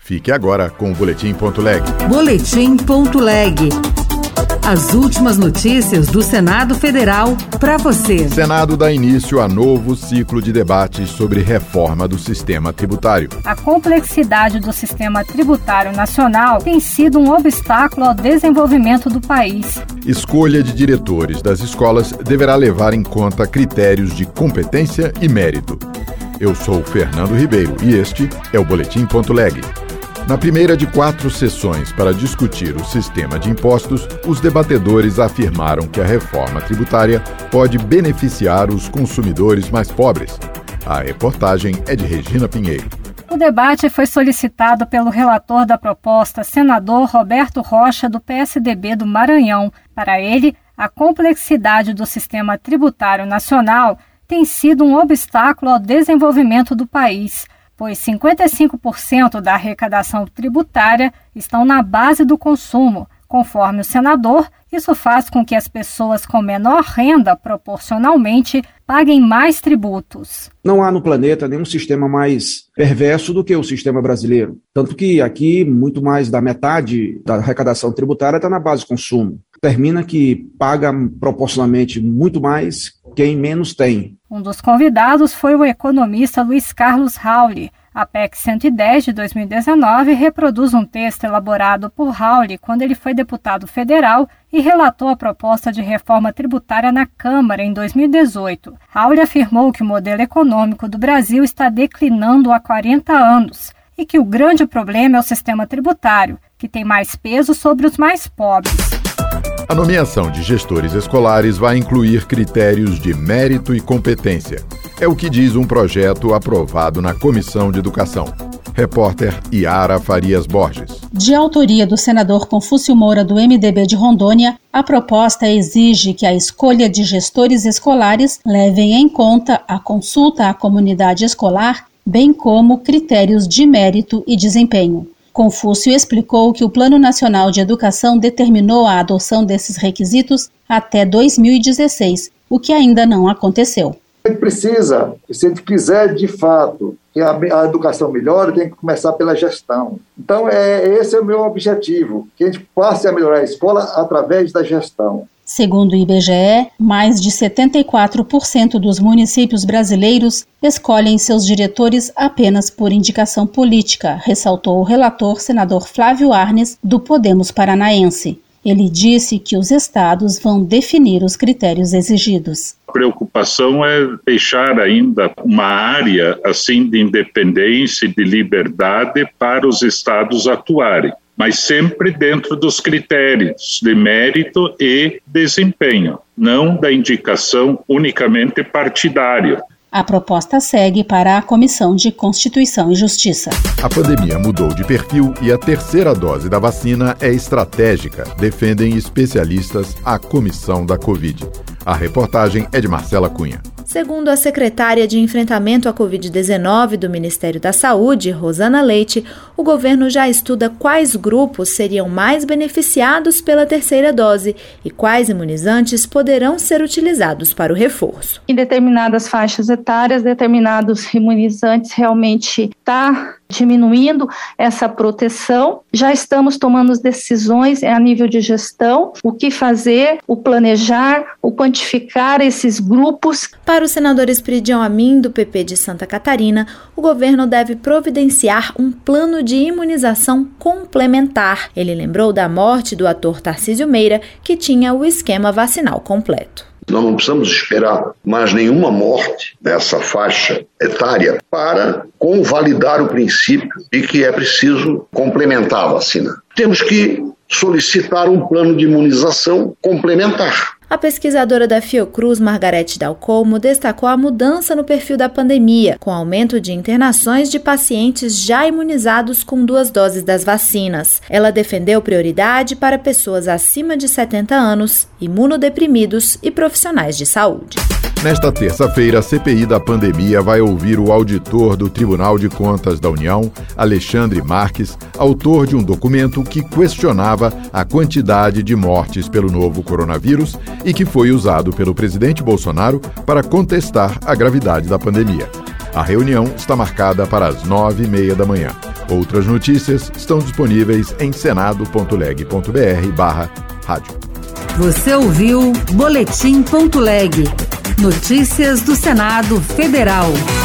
Fique agora com o Boletim.leg. Boletim.leg. As últimas notícias do Senado Federal para você. Senado dá início a novo ciclo de debates sobre reforma do sistema tributário. A complexidade do sistema tributário nacional tem sido um obstáculo ao desenvolvimento do país. Escolha de diretores das escolas deverá levar em conta critérios de competência e mérito. Eu sou Fernando Ribeiro e este é o Boletim.leg. Na primeira de 4 sessões para discutir o sistema de impostos, os debatedores afirmaram que a reforma tributária pode beneficiar os consumidores mais pobres. A reportagem é de Regina Pinheiro. O debate foi solicitado pelo relator da proposta, senador Roberto Rocha, do PSDB do Maranhão. Para ele, a complexidade do sistema tributário nacional tem sido um obstáculo ao desenvolvimento do país, pois 55% da arrecadação tributária estão na base do consumo. Conforme o senador, isso faz com que as pessoas com menor renda, proporcionalmente, paguem mais tributos. Não há no planeta nenhum sistema mais perverso do que o sistema brasileiro. Tanto que aqui, muito mais da metade da arrecadação tributária está na base do consumo. Termina que paga proporcionalmente muito mais quem menos tem. Um dos convidados foi o economista Luiz Carlos Rauli. A PEC 110 de 2019 reproduz um texto elaborado por Rauli quando ele foi deputado federal e relatou a proposta de reforma tributária na Câmara em 2018. Rauli afirmou que o modelo econômico do Brasil está declinando há 40 anos e que o grande problema é o sistema tributário, que tem mais peso sobre os mais pobres. A nomeação de gestores escolares vai incluir critérios de mérito e competência. É o que diz um projeto aprovado na Comissão de Educação. Repórter Yara Farias Borges. De autoria do senador Confúcio Moura, do MDB de Rondônia, a proposta exige que a escolha de gestores escolares levem em conta a consulta à comunidade escolar, bem como critérios de mérito e desempenho. Confúcio explicou que o Plano Nacional de Educação determinou a adoção desses requisitos até 2016, o que ainda não aconteceu. A gente precisa, se a gente quiser de fato que a educação melhore, tem que começar pela gestão. Então, esse é o meu objetivo, que a gente passe a melhorar a escola através da gestão. Segundo o IBGE, mais de 74% dos municípios brasileiros escolhem seus diretores apenas por indicação política, ressaltou o relator senador Flávio Arnes, do Podemos Paranaense. Ele disse que os estados vão definir os critérios exigidos. A preocupação é deixar ainda uma área assim de independência e de liberdade para os estados atuarem, mas sempre dentro dos critérios de mérito e desempenho, não da indicação unicamente partidária. A proposta segue para a Comissão de Constituição e Justiça. A pandemia mudou de perfil e a terceira dose da vacina é estratégica, defendem especialistas à comissão da Covid. A reportagem é de Marcela Cunha. Segundo a secretária de Enfrentamento à Covid-19 do Ministério da Saúde, Rosana Leite, o governo já estuda quais grupos seriam mais beneficiados pela terceira dose e quais imunizantes poderão ser utilizados para o reforço. Em determinadas faixas etárias, determinados imunizantes realmente está diminuindo essa proteção. Já estamos tomando decisões a nível de gestão, o que fazer, o planejar, o quantificar esses grupos. Para o senador Esperidião Amin, do PP de Santa Catarina, o governo deve providenciar um plano de imunização complementar. Ele lembrou da morte do ator Tarcísio Meira, que tinha o esquema vacinal completo. Nós não precisamos esperar mais nenhuma morte nessa faixa etária para convalidar o princípio de que é preciso complementar a vacina. Temos que solicitar um plano de imunização complementar. A pesquisadora da Fiocruz, Margarete Dalcomo, destacou a mudança no perfil da pandemia, com aumento de internações de pacientes já imunizados com 2 doses das vacinas. Ela defendeu prioridade para pessoas acima de 70 anos, imunodeprimidos e profissionais de saúde. Nesta terça-feira, a CPI da pandemia vai ouvir o auditor do Tribunal de Contas da União, Alexandre Marques, autor de um documento que questionava a quantidade de mortes pelo novo coronavírus e que foi usado pelo presidente Bolsonaro para contestar a gravidade da pandemia. A reunião está marcada para as 9h30 da manhã. Outras notícias estão disponíveis em senado.leg.br/rádio. Você ouviu Boletim.leg. Notícias do Senado Federal.